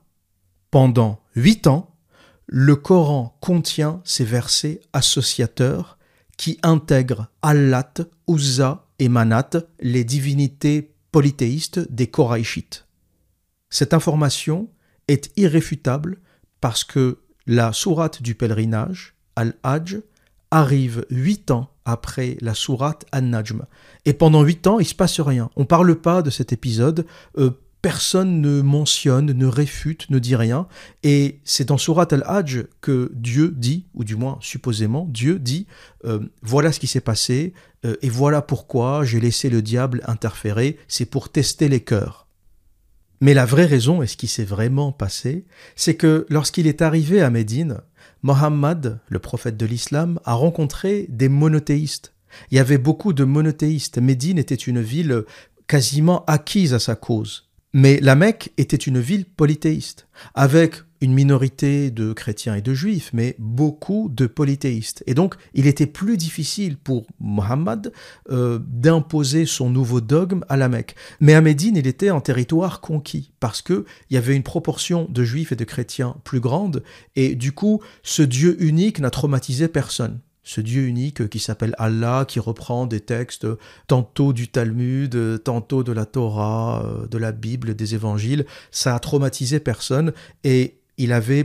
le Coran contient ces versets associateurs qui intègrent Allat, Uzza et Manat, les divinités polythéistes des Koraïchites. Cette information est irréfutable parce que la sourate du pèlerinage, Al-Hajj, arrive 8 ans après la sourate An-Najm. Et pendant 8 ans, il ne se passe rien. On ne parle pas de cet épisode, personne ne mentionne, ne réfute, ne dit rien. Et c'est dans sourate Al-Hajj que Dieu dit, ou du moins supposément, Dieu dit voilà ce qui s'est passé, et voilà pourquoi j'ai laissé le diable interférer, c'est pour tester les cœurs. Mais la vraie raison, et ce qui s'est vraiment passé, c'est que lorsqu'il est arrivé à Médine, Mohammed, le prophète de l'islam, a rencontré des monothéistes. Il y avait beaucoup de monothéistes. Médine était une ville quasiment acquise à sa cause. Mais la Mecque était une ville polythéiste, avec une minorité de chrétiens et de juifs, mais beaucoup de polythéistes. Et donc, il était plus difficile pour Mohammed d'imposer son nouveau dogme à la Mecque. Mais à Médine, il était en territoire conquis, parce qu'il y avait une proportion de juifs et de chrétiens plus grande, et du coup, ce Dieu unique n'a traumatisé personne. Ce Dieu unique qui s'appelle Allah, qui reprend des textes tantôt du Talmud, tantôt de la Torah, de la Bible, des évangiles, ça a traumatisé personne et il avait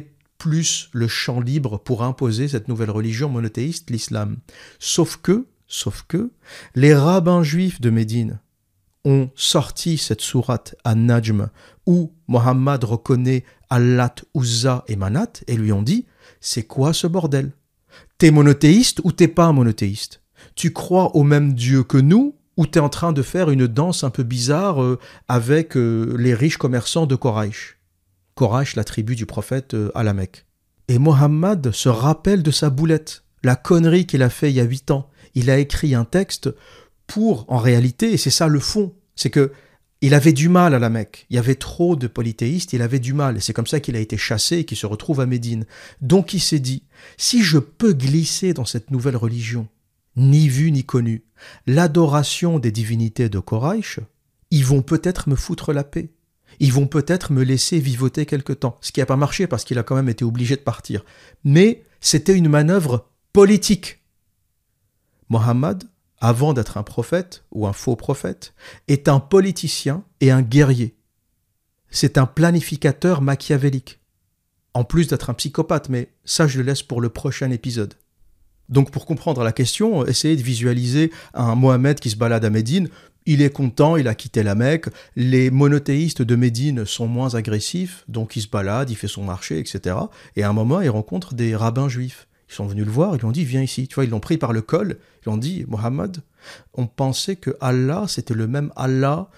plus le champ libre pour imposer cette nouvelle religion monothéiste, l'islam. Sauf que, les rabbins juifs de Médine ont sorti cette sourate An-Najm où Mohammed reconnaît Allat, Uzza et Manat et lui ont dit « C'est quoi ce bordel ? T'es monothéiste ou t'es pas monothéiste ? Tu crois au même Dieu que nous ou t'es en train de faire une danse un peu bizarre avec les riches commerçants de Quraysh ?» Quraysh, la tribu du prophète à la Mecque. Et Mohammed se rappelle de sa boulette, la connerie qu'il a fait il y a 8 ans. Il a écrit un texte pour, en réalité, et c'est ça le fond, c'est que il avait du mal à la Mecque. Il y avait trop de polythéistes, il avait du mal. Et c'est comme ça qu'il a été chassé et qu'il se retrouve à Médine. Donc il s'est dit, si je peux glisser dans cette nouvelle religion, ni vue ni connue, l'adoration des divinités de Quraysh, ils vont peut-être me foutre la paix. Ils vont peut-être me laisser vivoter quelque temps. Ce qui n'a pas marché parce qu'il a quand même été obligé de partir. Mais c'était une manœuvre politique. Mohammed, avant d'être un prophète ou un faux prophète, est un politicien et un guerrier. C'est un planificateur machiavélique. En plus d'être un psychopathe, mais ça je le laisse pour le prochain épisode. Donc pour comprendre la question, essayez de visualiser un Mohammed qui se balade à Médine. Il est content, il a quitté la Mecque. Les monothéistes de Médine sont moins agressifs, donc il se balade, il fait son marché, etc. Et à un moment, il rencontre des rabbins juifs. Ils sont venus le voir, ils lui ont dit « Viens ici ». Tu vois, ils l'ont pris par le col. Ils lui ont dit « Mohammed, on pensait que Allah, c'était le même Allah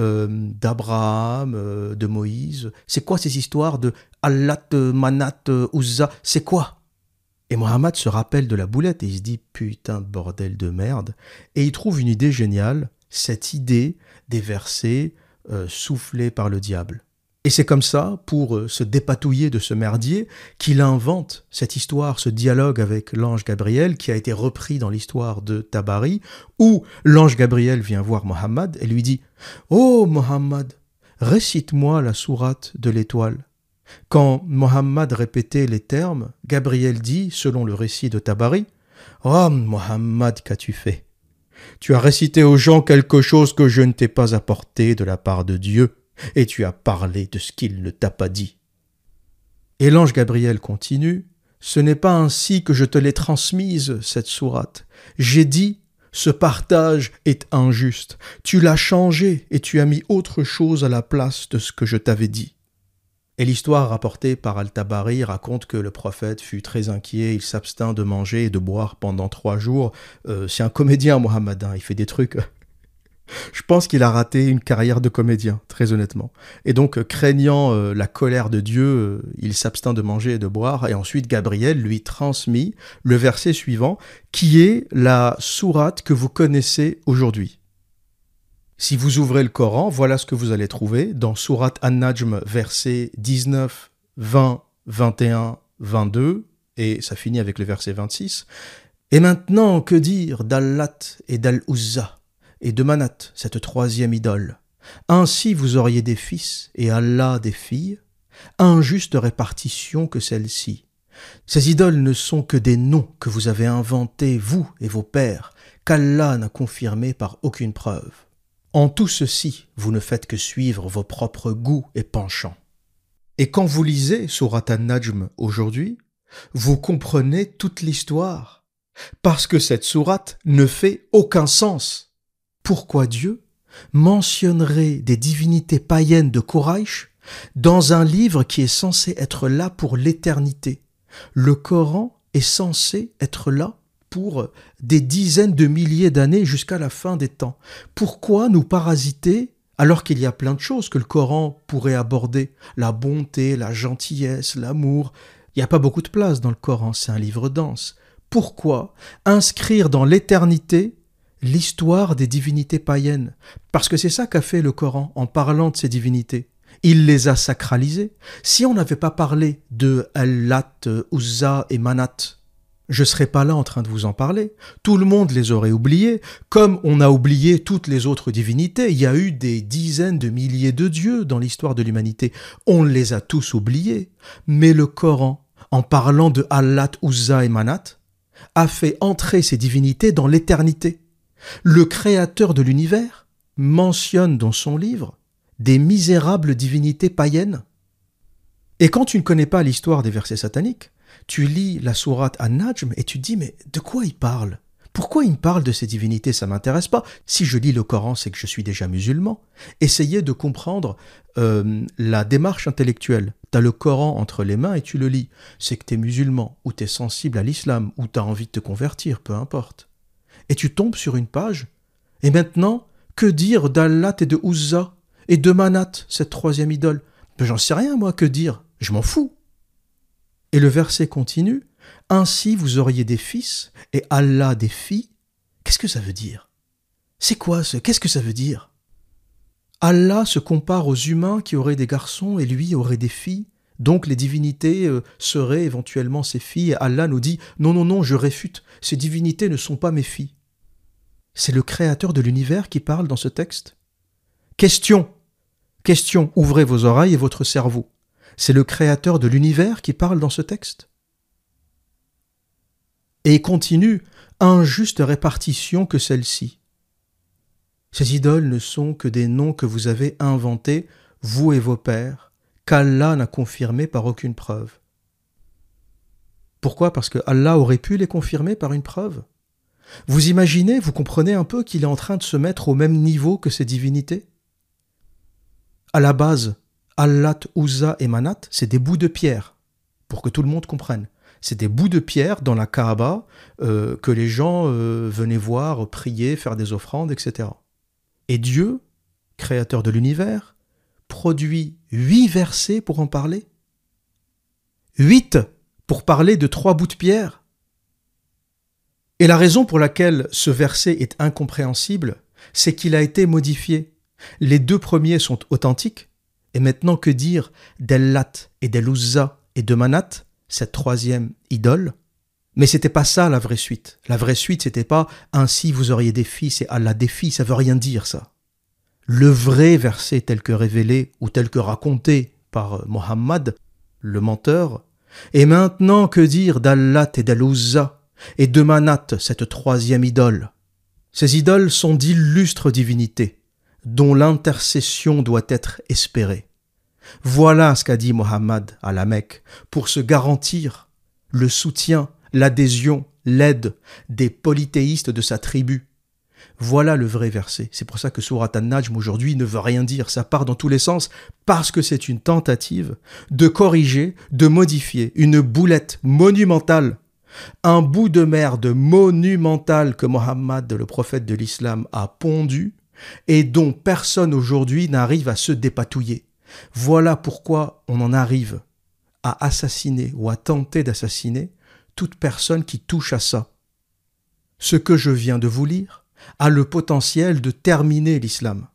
d'Abraham, de Moïse. C'est quoi ces histoires de Allat, Manat, Uzza? C'est quoi ?» Et Mohammed se rappelle de la boulette et il se dit « Putain de bordel de merde ». Et il trouve une idée géniale, cette idée des versets soufflés par le diable. Et c'est comme ça, pour se dépatouiller de ce merdier, qu'il invente cette histoire, ce dialogue avec l'ange Gabriel, qui a été repris dans l'histoire de Tabari, où l'ange Gabriel vient voir Mohammed et lui dit « Oh Mohammed, récite-moi la sourate de l'étoile ». Quand Mohammed répétait les termes, Gabriel dit, selon le récit de Tabari, « Oh Mohammed, qu'as-tu fait ? Tu as récité aux gens quelque chose que je ne t'ai pas apporté de la part de Dieu. Et tu as parlé de ce qu'il ne t'a pas dit. » Et l'ange Gabriel continue, « Ce n'est pas ainsi que je te l'ai transmise, cette sourate. J'ai dit, ce partage est injuste. Tu l'as changé et tu as mis autre chose à la place de ce que je t'avais dit. » Et l'histoire rapportée par Al-Tabari raconte que le prophète fut très inquiet, il s'abstint de manger et de boire pendant 3 jours. C'est un comédien mohammedan, il fait des trucs... Je pense qu'il a raté une carrière de comédien, très honnêtement. Et donc, craignant la colère de Dieu, il s'abstint de manger et de boire. Et ensuite, Gabriel lui transmit le verset suivant, qui est la sourate que vous connaissez aujourd'hui. Si vous ouvrez le Coran, voilà ce que vous allez trouver dans sourate An-Najm, versets 19, 20, 21, 22, et ça finit avec le verset 26. « Et maintenant, que dire d'Allat et d'Al-Uzza et de Manat, cette 3e idole. Ainsi vous auriez des fils et Allah des filles, injuste répartition que celle-ci. Ces idoles ne sont que des noms que vous avez inventés, vous et vos pères, qu'Allah n'a confirmé par aucune preuve. En tout ceci, vous ne faites que suivre vos propres goûts et penchants. » Et quand vous lisez Sourate An-Najm aujourd'hui, vous comprenez toute l'histoire, parce que cette sourate ne fait aucun sens. Pourquoi Dieu mentionnerait des divinités païennes de Quraysh dans un livre qui est censé être là pour l'éternité? Le Coran est censé être là pour des dizaines de milliers d'années jusqu'à la fin des temps. Pourquoi nous parasiter alors qu'il y a plein de choses que le Coran pourrait aborder? La bonté, la gentillesse, l'amour. Il n'y a pas beaucoup de place dans le Coran, c'est un livre dense. Pourquoi inscrire dans l'éternité l'histoire des divinités païennes? Parce que c'est ça qu'a fait le Coran en parlant de ces divinités. Il les a sacralisées. Si on n'avait pas parlé de Allat, Uzza et Manat, je ne serais pas là en train de vous en parler. Tout le monde les aurait oubliés, comme on a oublié toutes les autres divinités. Il y a eu des dizaines de milliers de dieux dans l'histoire de l'humanité. On les a tous oubliés. Mais le Coran, en parlant de Allat, Uzza et Manat, a fait entrer ces divinités dans l'éternité. Le créateur de l'univers mentionne dans son livre des misérables divinités païennes. Et quand tu ne connais pas l'histoire des versets sataniques, tu lis la sourate An-Najm et tu te dis, mais de quoi il parle? Pourquoi il me parle de ces divinités? Ça ne m'intéresse pas. Si je lis le Coran, c'est que je suis déjà musulman. Essayez de comprendre la démarche intellectuelle. Tu as le Coran entre les mains et tu le lis. C'est que tu es musulman, ou tu es sensible à l'islam, ou tu as envie de te convertir, peu importe. Et tu tombes sur une page, et maintenant, que dire d'Allat et de Uzza, et de Manat, cette troisième idole? Ben, j'en sais rien, moi, que dire? Je m'en fous. Et le verset continue. Ainsi vous auriez des fils et Allah des filles. Qu'est-ce que ça veut dire? C'est quoi ce? Qu'est-ce que ça veut dire? Allah se compare aux humains qui auraient des garçons et lui aurait des filles. Donc les divinités seraient éventuellement ses filles. Et Allah nous dit non, non, non, je réfute. Ces divinités ne sont pas mes filles. C'est le créateur de l'univers qui parle dans ce texte. Question. Question. Ouvrez vos oreilles et votre cerveau. C'est le créateur de l'univers qui parle dans ce texte. Et continue, injuste répartition que celle-ci. Ces idoles ne sont que des noms que vous avez inventés, vous et vos pères, qu'Allah n'a confirmé par aucune preuve. Pourquoi? Parce que Allah aurait pu les confirmer par une preuve. Vous imaginez, vous comprenez un peu qu'il est en train de se mettre au même niveau que ces divinités? À la base, Allat, Uzza et Manat, c'est des bouts de pierre, pour que tout le monde comprenne. C'est des bouts de pierre dans la Kaaba que les gens venaient voir, prier, faire des offrandes, etc. Et Dieu, créateur de l'univers, produit 8 versets pour en parler. 8 pour parler de 3 bouts de pierre. Et la raison pour laquelle ce verset est incompréhensible, c'est qu'il a été modifié. Les 2 premiers sont authentiques, et maintenant que dire d'Allat et d'Al-Uzza et de Manat, cette troisième idole? Mais c'était pas ça la vraie suite. La vraie suite, c'était pas « ainsi vous auriez des fils et Allah des filles », ça veut rien dire ça. Le vrai verset tel que révélé ou tel que raconté par Mohammed, le menteur, et maintenant que dire d'Allat et d'Al-Uzza et de Manat, cette troisième idole? Ces idoles sont d'illustres divinités, dont l'intercession doit être espérée. Voilà ce qu'a dit Mohammed à la Mecque pour se garantir le soutien, l'adhésion, l'aide des polythéistes de sa tribu. Voilà le vrai verset. C'est pour ça que sourate An-Najm aujourd'hui ne veut rien dire. Ça part dans tous les sens parce que c'est une tentative de corriger, de modifier une boulette monumentale, un bout de merde monumental que Mohammed, le prophète de l'islam, a pondu et dont personne aujourd'hui n'arrive à se dépatouiller. Voilà pourquoi on en arrive à assassiner ou à tenter d'assassiner toute personne qui touche à ça. Ce que je viens de vous lire a le potentiel de terminer l'islam.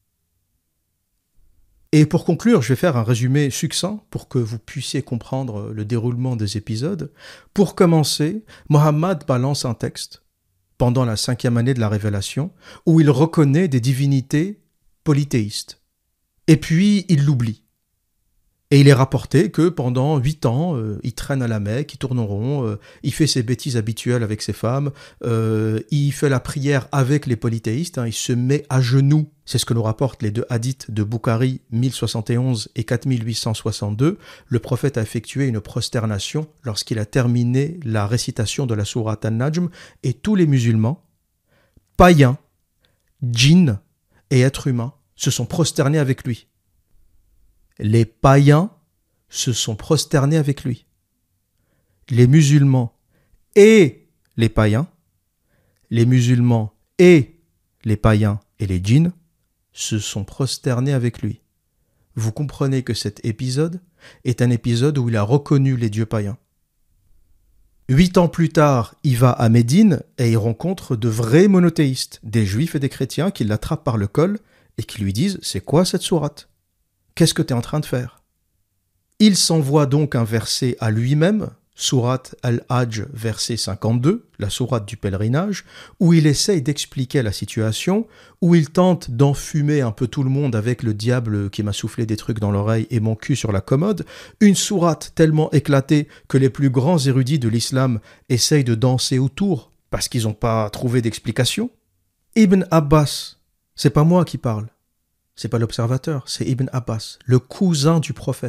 Et pour conclure, je vais faire un résumé succinct pour que vous puissiez comprendre le déroulement des épisodes. Pour commencer, Mohammed balance un texte pendant la 5e année de la Révélation où il reconnaît des divinités polythéistes. Et puis, il l'oublie. Et il est rapporté que pendant 8 ans, il traîne à la Mecque, il tourne en rond, il fait ses bêtises habituelles avec ses femmes, il fait la prière avec les polythéistes, il se met à genoux. C'est ce que nous rapportent les 2 hadiths de Bukhari 1071 et 4862. Le prophète a effectué une prosternation lorsqu'il a terminé la récitation de la sourate An-Najm et tous les musulmans, païens, djinns et êtres humains, se sont prosternés avec lui. Les païens se sont prosternés avec lui. Les musulmans et les païens, les musulmans et les païens et les djinns se sont prosternés avec lui. Vous comprenez que cet épisode est un épisode où il a reconnu les dieux païens. 8 ans plus tard, il va à Médine et il rencontre de vrais monothéistes, des juifs et des chrétiens qui l'attrapent par le col et qui lui disent « C'est quoi cette sourate ? Qu'est-ce que tu es en train de faire ?» Il s'envoie donc un verset à lui-même, sourate Al-Hajj, verset 52, la sourate du pèlerinage, où il essaye d'expliquer la situation, où il tente d'enfumer un peu tout le monde avec le diable qui m'a soufflé des trucs dans l'oreille et mon cul sur la commode, une sourate tellement éclatée que les plus grands érudits de l'islam essayent de danser autour parce qu'ils n'ont pas trouvé d'explication. Ibn Abbas, c'est pas moi qui parle, c'est pas l'observateur, c'est Ibn Abbas, le cousin du prophète,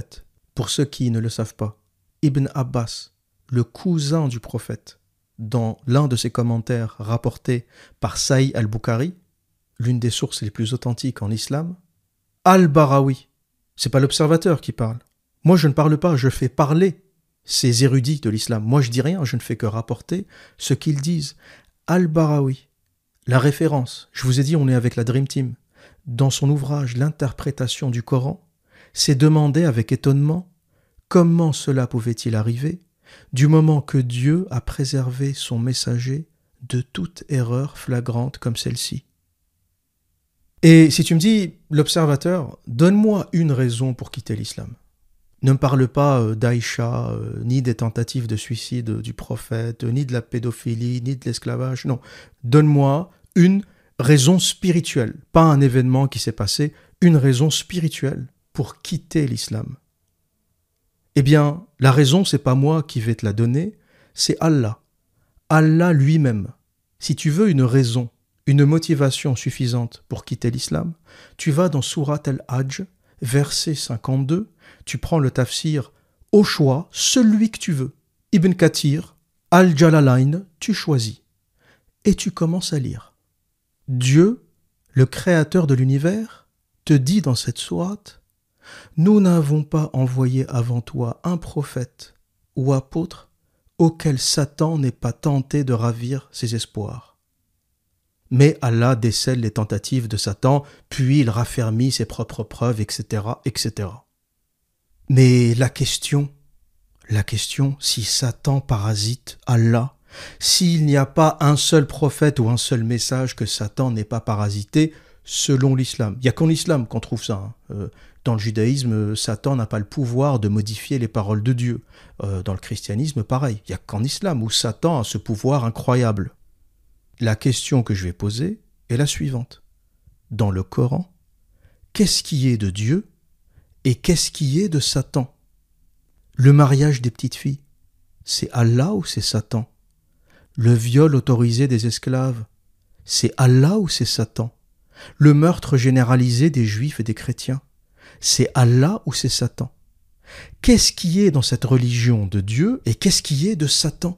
Pour ceux qui ne le savent pas, Ibn Abbas, le cousin du prophète, dans l'un de ses commentaires rapportés par Sahih al-Bukhari, l'une des sources les plus authentiques en islam, Al-Barawi, c'est pas l'observateur qui parle. Moi je ne parle pas, je fais parler ces érudits de l'islam. Moi je dis rien, je ne fais que rapporter ce qu'ils disent. Al-Barawi, la référence, je vous ai dit on est avec la Dream Team, dans son ouvrage L'interprétation du Coran, s'est demandé avec étonnement comment cela pouvait-il arriver du moment que Dieu a préservé son messager de toute erreur flagrante comme celle-ci. Et si tu me dis, l'observateur, donne-moi une raison pour quitter l'islam. Ne me parle pas d'Aïcha, ni des tentatives de suicide du prophète, ni de la pédophilie, ni de l'esclavage, non. Donne-moi une raison spirituelle, pas un événement qui s'est passé, une raison spirituelle pour quitter l'islam. Eh bien, la raison, c'est pas moi qui vais te la donner, c'est Allah. Allah lui-même. Si tu veux une raison, une motivation suffisante pour quitter l'islam, tu vas dans Surat al-Hajj, verset 52, tu prends le tafsir au choix, celui que tu veux. Ibn Kathir, Al-Jalalayn, tu choisis. Et tu commences à lire. Dieu, le créateur de l'univers, te dit dans cette sourate, nous n'avons pas envoyé avant toi un prophète ou apôtre auquel Satan n'ait pas tenté de ravir ses espoirs. Mais Allah décèle les tentatives de Satan, puis il raffermit ses propres preuves, etc., etc. Mais la question, si Satan parasite Allah, s'il n'y a pas un seul prophète ou un seul message que Satan n'ait pas parasité, selon l'islam. Il n'y a qu'en islam qu'on trouve ça. Dans le judaïsme, Satan n'a pas le pouvoir de modifier les paroles de Dieu. Dans le christianisme, pareil. Il n'y a qu'en islam où Satan a ce pouvoir incroyable. La question que je vais poser est la suivante. Dans le Coran, qu'est-ce qui est de Dieu et qu'est-ce qui est de Satan? Le mariage des petites filles, c'est Allah ou c'est Satan? Le viol autorisé des esclaves, c'est Allah ou c'est Satan? Le meurtre généralisé des juifs et des chrétiens, c'est Allah ou c'est Satan? Qu'est-ce qui est dans cette religion de Dieu et qu'est-ce qui est de Satan?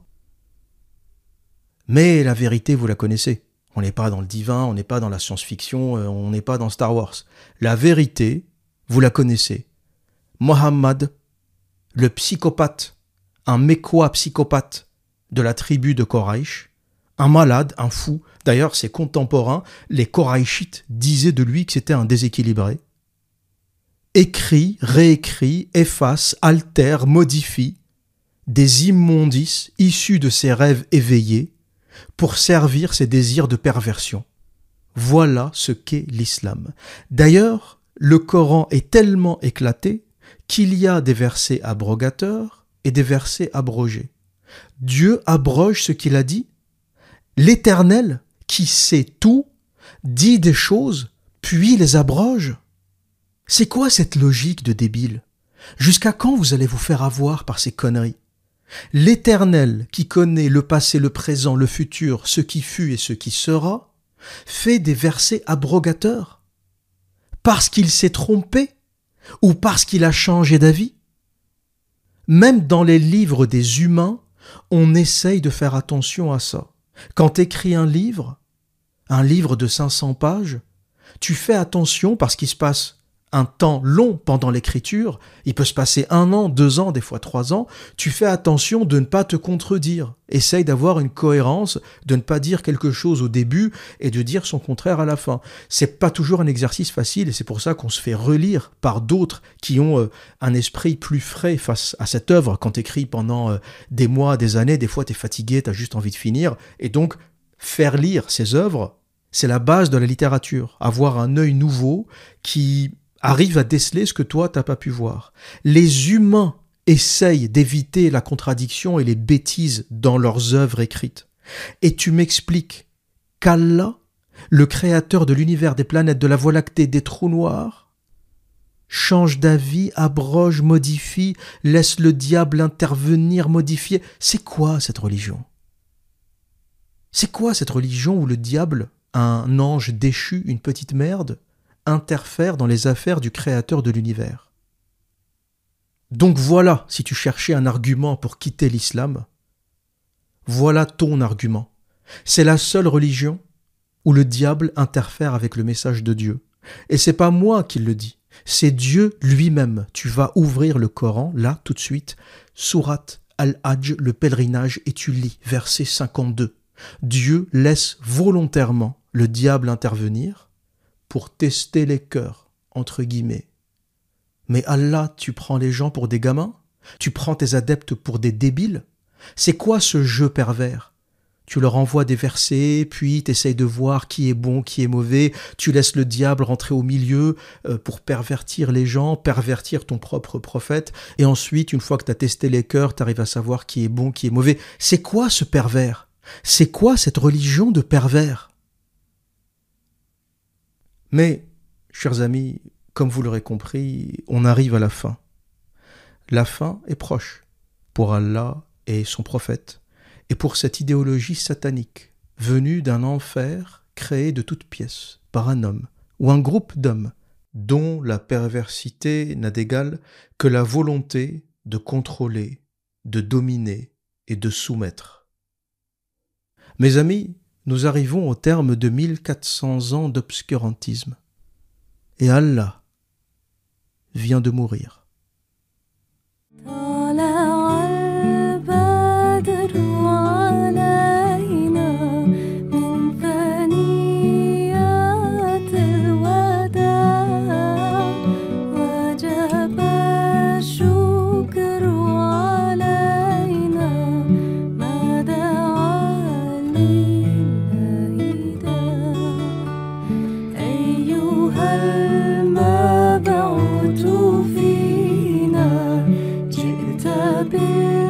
Mais la vérité, vous la connaissez. On n'est pas dans le divin, on n'est pas dans la science-fiction, on n'est pas dans Star Wars. La vérité, vous la connaissez. Mohammed, le psychopathe, un Mécois psychopathe de la tribu de Koraïch, un malade, un fou. D'ailleurs, ses contemporains, les Koraïchites, disaient de lui que c'était un déséquilibré. Écrit, réécrit, efface, altère, modifie des immondices issus de ses rêves éveillés pour servir ses désirs de perversion. Voilà ce qu'est l'islam. D'ailleurs, le Coran est tellement éclaté qu'il y a des versets abrogateurs et des versets abrogés. Dieu abroge ce qu'il a dit. L'Éternel, qui sait tout, dit des choses, puis les abroge. C'est quoi cette logique de débile? Jusqu'à quand vous allez vous faire avoir par ces conneries? L'Éternel, qui connaît le passé, le présent, le futur, ce qui fut et ce qui sera, fait des versets abrogateurs parce qu'il s'est trompé ou parce qu'il a changé d'avis. Même dans les livres des humains, on essaye de faire attention à ça. Quand tu écris un livre de 500 pages, tu fais attention parce qu'il se passe un temps long pendant l'écriture, il peut se passer 1 an, 2 ans, des fois 3 ans, tu fais attention de ne pas te contredire. Essaye d'avoir une cohérence, de ne pas dire quelque chose au début et de dire son contraire à la fin. C'est pas toujours un exercice facile et c'est pour ça qu'on se fait relire par d'autres qui ont un esprit plus frais face à cette œuvre. Quand tu écris pendant des mois, des années, des fois tu es fatigué, tu as juste envie de finir. Et donc, faire lire ces œuvres, c'est la base de la littérature. Avoir un œil nouveau qui arrive à déceler ce que toi, t'as pas pu voir. Les humains essayent d'éviter la contradiction et les bêtises dans leurs œuvres écrites. Et tu m'expliques qu'Allah, le créateur de l'univers, des planètes, de la Voie lactée, des trous noirs, change d'avis, abroge, modifie, laisse le diable intervenir, modifier. C'est quoi cette religion? C'est quoi cette religion où le diable, un ange déchu, une petite merde, interfère dans les affaires du créateur de l'univers? Donc voilà, si tu cherchais un argument pour quitter l'islam, voilà ton argument. C'est la seule religion où le diable interfère avec le message de Dieu. Et c'est pas moi qui le dis, c'est Dieu lui-même. Tu vas ouvrir le Coran, là, tout de suite, Sourate Al-Hajj, le pèlerinage, et tu lis, verset 52. Dieu laisse volontairement le diable intervenir pour tester les cœurs, entre guillemets. Mais Allah, tu prends les gens pour des gamins? Tu prends tes adeptes pour des débiles? C'est quoi ce jeu pervers? Tu leur envoies des versets, puis t'essayes de voir qui est bon, qui est mauvais, tu laisses le diable rentrer au milieu pour pervertir les gens, pervertir ton propre prophète, et ensuite, une fois que t'as testé les cœurs, t'arrives à savoir qui est bon, qui est mauvais. C'est quoi ce pervers? C'est quoi cette religion de pervers? Mais, chers amis, comme vous l'aurez compris, on arrive à la fin. La fin est proche pour Allah et son prophète, et pour cette idéologie satanique, venue d'un enfer créé de toutes pièces par un homme ou un groupe d'hommes, dont la perversité n'a d'égal que la volonté de contrôler, de dominer et de soumettre. Mes amis, nous arrivons au terme de 1400 ans d'obscurantisme, et Allah vient de mourir. المبعوث فينا جئت